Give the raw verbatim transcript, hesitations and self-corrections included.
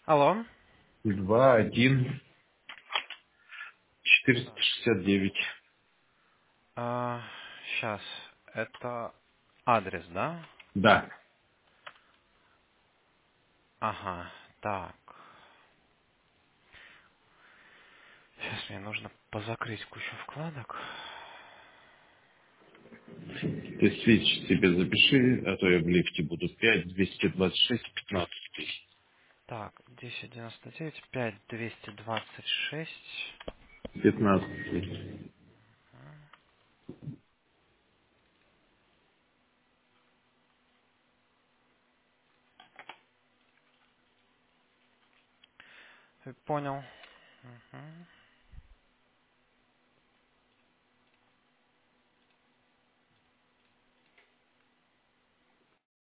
Алло. Два, один, четыреста Так. шестьдесят девять. А, сейчас. Это адрес, да? Да. Ага. Так. Сейчас мне нужно позакрыть кучу вкладок. Ты свич себе запиши, а то я в лифте буду. Пять двести двадцать шесть пятнадцать. Так, десять девяносто девять пять двести двадцать шесть. Пятнадцать. Понял. Мгм.